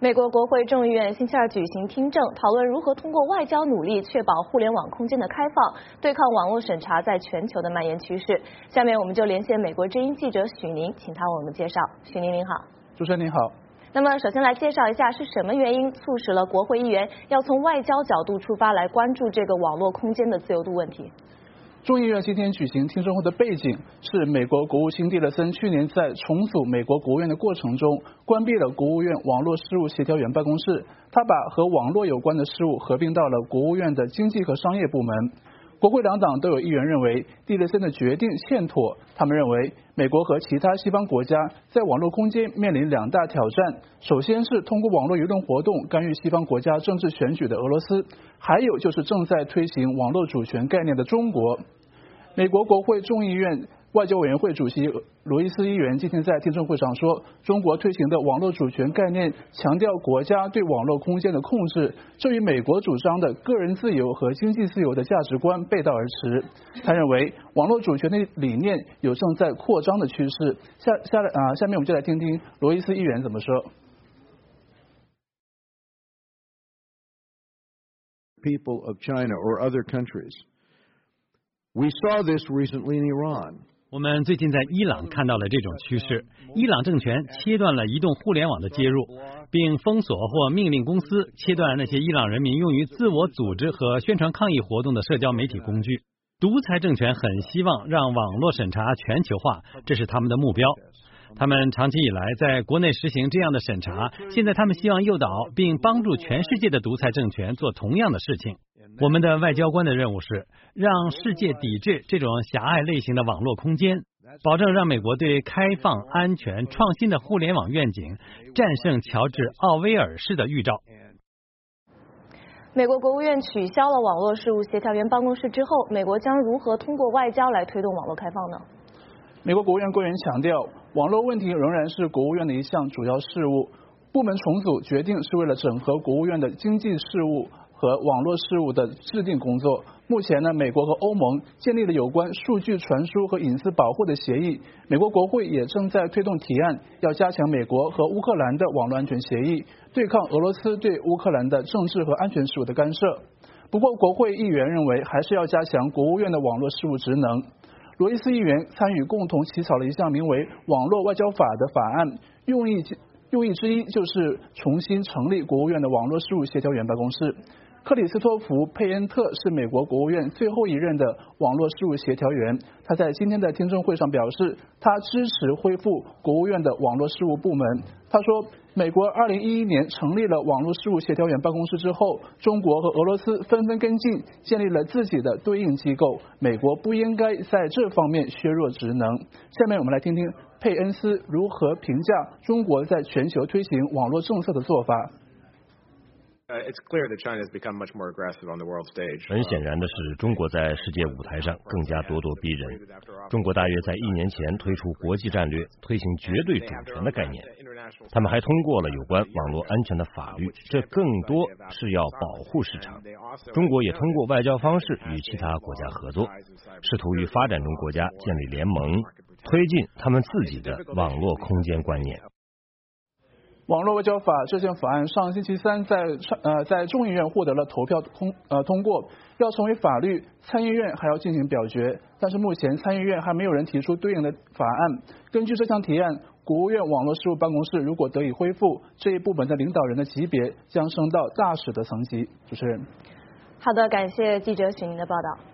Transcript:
美国国会众议院星期二举行听证，讨论如何通过外交努力确保互联网空间的开放，对抗网络审查在全球的蔓延趋势。下面我们就连线美国之音记者许宁，请他为我们介绍。许宁您好。 主持人您好。 那么首先来介绍一下是什么原因促使了国会议员要从外交角度出发来关注这个网络空间的自由度问题。 众议院今天举行听证会的背景是美国国务卿蒂勒森去年在重组美国国务院的过程中关闭了国务院网络事务协调员办公室，他把和网络有关的事务合并到了国务院的经济和商业部门。国会两党都有议员认为蒂勒森的决定欠妥，他们认为美国和其他西方国家在网络空间面临两大挑战，首先是通过网络舆论活动干预西方国家政治选举的俄罗斯，还有就是正在推行网络主权概念的中国。美国国会众议院外交委员会主席罗伊斯议员今天在听证会上说，中国推行的网络主权概念强调国家对网络空间的控制，这与美国主张的个人自由和经济自由的价值观背道而驰。他认为网络主权的理念有正在扩张的趋势。下面我们就来听听罗伊斯议员怎么说。 People of China or other countries.We saw this recently in Iran. 我们最近在伊朗看到了这种趋势，伊朗政权切断了移动互联网的接入，并封锁或命令公司切断那些伊朗人民用于自我组织和宣传抗议活动的社交媒体工具。独裁政权很希望让网络审查全球化，这是他们的目标。他们长期以来在国内实行这样的审查，现在他们希望诱导并帮助全世界的独裁政权做同样的事情。我们的外交官的任务是让世界抵制这种狭隘类型的网络空间，保证让美国对开放、安全、创新的互联网愿景战胜乔治·奥威尔式的预兆。 美国国务院取消了网络事务协调员办公室之后，美国将如何通过外交来推动网络开放呢？ 美国国务院官员强调，网络问题仍然是国务院的一项主要事务。部门重组决定是为了整合国务院的经济事务和网络事务的制定工作。目前呢，美国和欧盟建立了有关数据传输和隐私保护的协议。美国国会也正在推动提案，要加强美国和乌克兰的网络安全协议，对抗俄罗斯对乌克兰的政治和安全事务的干涉。不过，国会议员认为还是要加强国务院的网络事务职能。罗伊斯议员参与共同起草了一项名为《网络外交法》的法案，用意之一就是重新成立国务院的网络事务协调员办公室。克里斯托弗·佩恩特是美国国务院最后一任的网络事务协调员，他在今天的听证会上表示，他支持恢复国务院的网络事务部门。他说，美国2011年成立了网络事务协调员办公室之后，中国和俄罗斯纷纷跟进，建立了自己的对应机构，美国不应该在这方面削弱职能。下面我们来听听佩恩斯如何评价中国在全球推行网络政策的做法。 很显然的是，中国在世界舞台上更加咄咄逼人。中国大约在1年前推出国际战略，推行绝对主权的概念。他们还通过了有关网络安全的法律，这更多是要保护市场。中国也通过外交方式与其他国家合作，试图与发展中国家建立联盟，推进他们自己的网络空间观念。 网络外交法这项法案上星期三在众议院获得了投票通过，要成为法律，参议院还要进行表决。但是目前参议院还没有人提出对应的法案。根据这项提案，国务院网络事务办公室如果得以恢复，这一部门的领导人的级别将升到大使的层级。主持人。 好的，感谢记者许宁的报道。